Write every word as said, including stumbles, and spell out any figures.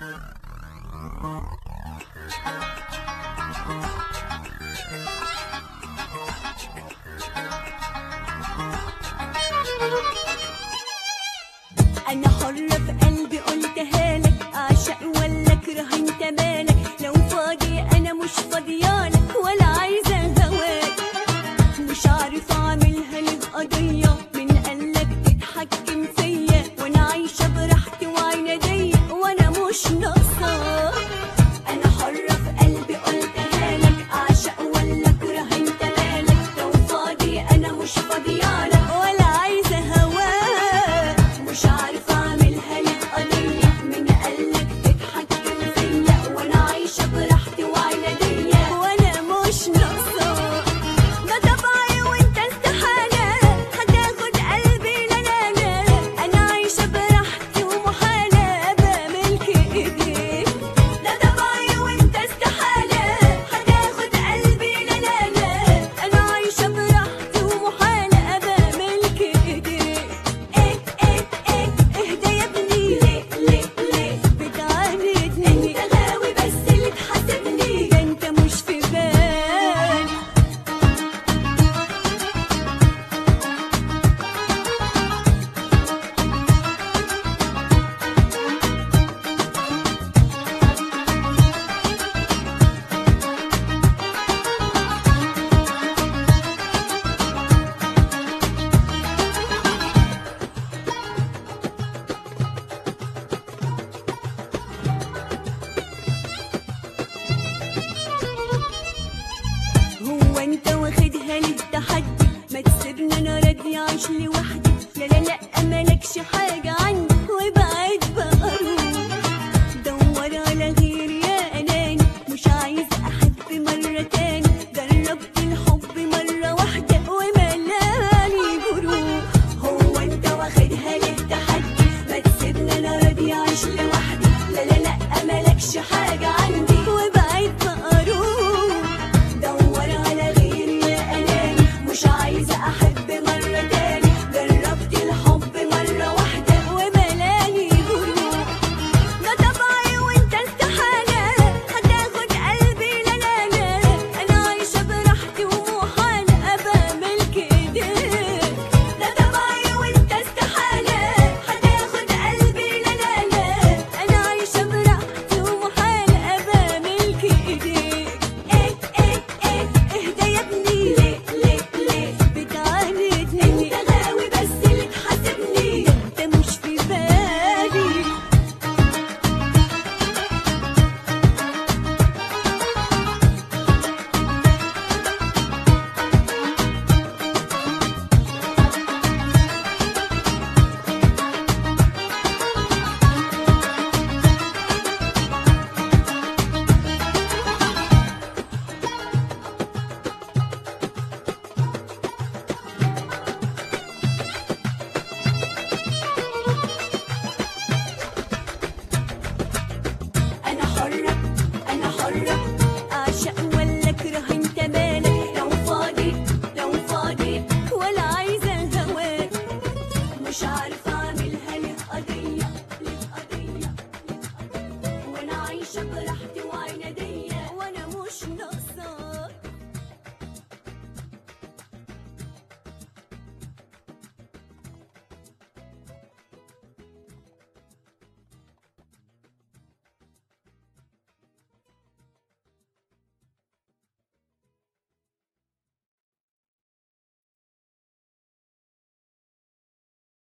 أنا حرة في قلبي قلتها لك، أعشق ولا أكره أنت مالك، لو فاضي أنا مش فاضيالك ولا عايزة هواك، مش عارفة أعملها للقضية، من قالك تتحكم فيا وأنا عايشة براحتي وعنادية وأنا مش ناقصاك. أنا حرة في قلبي قلتها لك، أعشق ولا أكره أنت مالك، لو فاضي أنا مش فاضيالك ولا عايزة هواك، مش عارفة أعملها للقضية، من قالك تتحكم فيا وأنا عايشة براحتي وعنادية وأنا مش ناقصاك. ده طبعي وأنت استحالة هتاخد قلبي، لا لا لا، أنا عايشة براحتي ومحالة أبقى ملك إيديك. ده طبعي وأنت استحالة هتاخد قلبي، لا لا لا، أنا عايشة براحتي ومحالة أبقى ملك إيديك. إيه إيه إيه اهدى يا ابني، ليه ليه ليه بتعاندني؟ أنت غاوي بس اللي تحاسبني، ده أنت مش في بالي. هو انت واخدها للتحدي؟ ما تسيبني انا راضية اعيش لوحدي، لا لا لا مالكش حاجة عندي وابعد بقى روح، دور على غيري يا اناني، مش عايزة احب مرة تاني، جربت الحب مرة واحدة وملاني جروح. هو انت واخدها للتحدي؟ ما تسيبني انا راضية اعيش لوحدي، لا لا لا مالكش حاجة عندي وابعد بقى روح، دور على غيري يا اناني، مش عايزة احب مرة تاني، جربت الحب مرة واحدة وملاني جروح. ده طبعي وانت استحالة هتاخد قلبي، لا لا لا، انا عايشة براحتي ومحالة ابقى ملك ايديك. ده طبعي وانت استحالة هتاخد قلبي، لا لا لا، انا عايشة براحتي ومحالة ابقى ملك ايديك. ايه ايه ايه اهدى يا ابني، ليه ليه ليه بتعاندني؟ انت غاوي بس اللي تحاسبني، انت مش في بالي. أنا حرة أنا حرة، أعشق ولا أكره أنت مالك، لو فاضي لو فاضي ولا عايزة هواك، مش عارفة أعملها للقضية للقضية للقضية وأنا عايشة براحتي